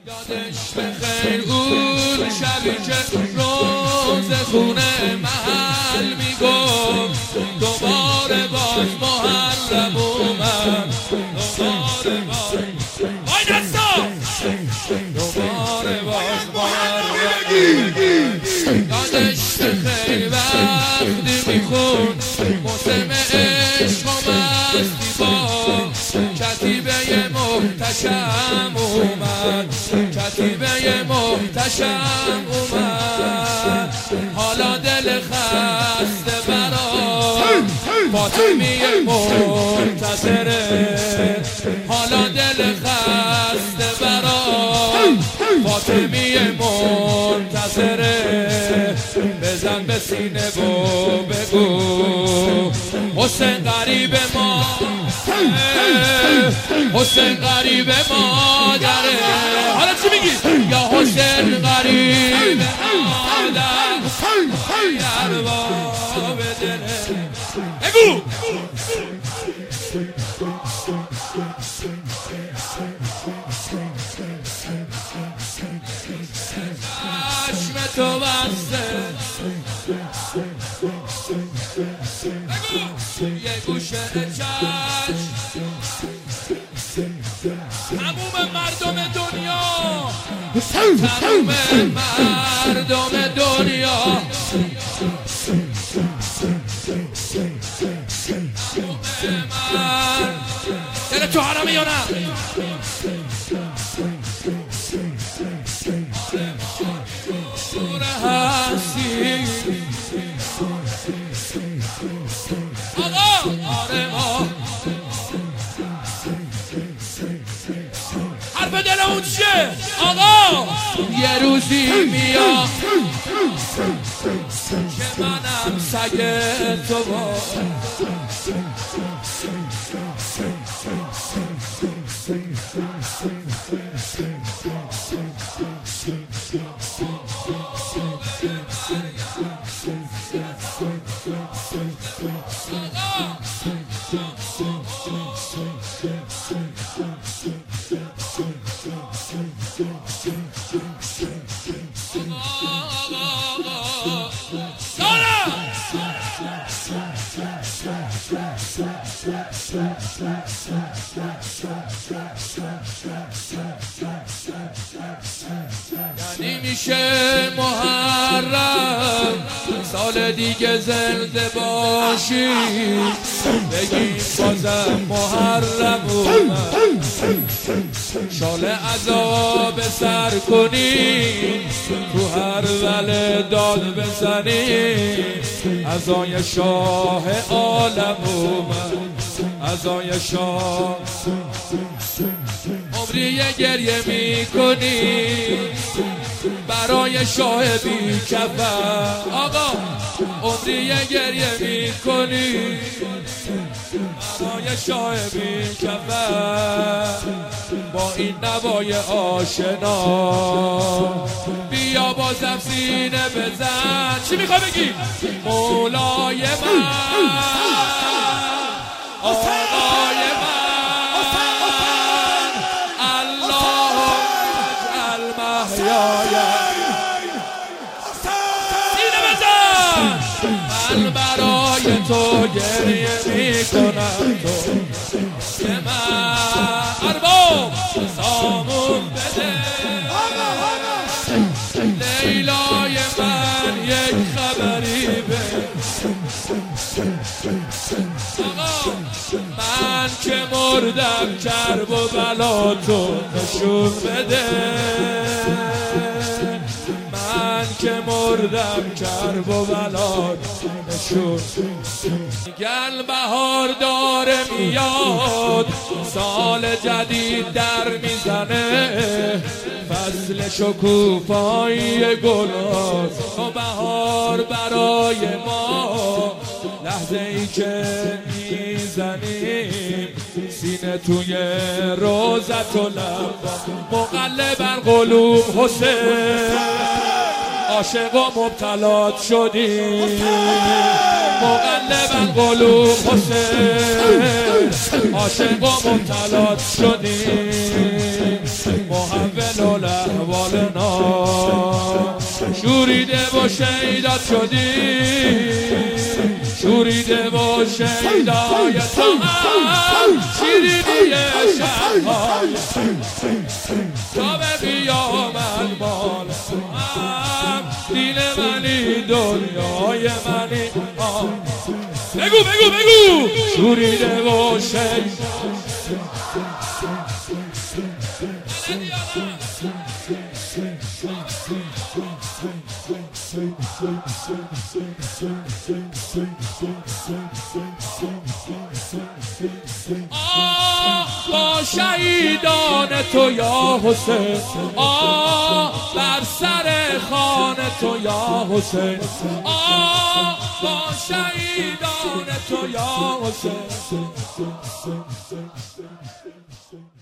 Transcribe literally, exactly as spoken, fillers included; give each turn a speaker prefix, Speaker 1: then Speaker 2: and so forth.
Speaker 1: یادش بخیر اون شبی که روز خونه محل میگفت دوباره باز محرم اومد، دوباره باز وای دستا دوباره باز محرم یادش بخیر وقتی میخون موسم عشق و مستی با کتیبه محتشم اومد، کتیبه محتشم اومد. حالا دل خسته برای فاطمی منتظره، حالا دل خسته برای فاطمی منتظره. بزن به سینه و بگو حسین غریب ما، حسین غریب مادره. حالا چی میگی؟ یا حسین غریب مادر ارباب دله. بگو چشم تو بسته، یه گوشه چشم تموم مردم دنیا، تموم مردم دنیا دل تو حرامه یا نه؟ آقا آره ما حرف دلمون چیه؟ آقا یه روزی میاد که منم سگ تو با یعنی میشه محرم سال دیگه زنده باشی، بگیم بازم محرم اومد، شال عذاب سر کنی، تو هر وله داد بزنی. عزای شاه عالم اومد، عزای شاه. عمری یه گریه میکنی برای شاه بی کفن. آقا عمری یه گریه میکنی برای شاه بی کفن. با این نوای آشنا بیا بازم سینه بزن. چی میخوای بگی؟ مولای من، آقای من، سینه بزن. من برای تو گریه میکنم، تو که من ارباب سامون بده. لیلای من یک خبری به آقا، من که مردم کرب و بلا تو نشون بده. من که مردم کرب و بلا نشون. گل بهار داره میاد، سال جدید در میزنه، فصل شکوفایی گلات و بهار برای ما. لحظه ای که میزنیم سینه توی روزت و لبا، مقلبن قلوب حسین، عاشق و مبتلات شدیم. مقلبن قلوب حسین، عاشق و مبتلات شدیم. محول کربالنا شوریده و شیدات شدی شوریده و شیدای تو هم شیرینی شبهای تا به قیامت بال هم دین منی دنیای منی بگو بگو بگو شوریده و شیدای آه با شهیدان تو یا حسین آه بر سر خان تو یا حسین آه با شهیدان تو یا حسین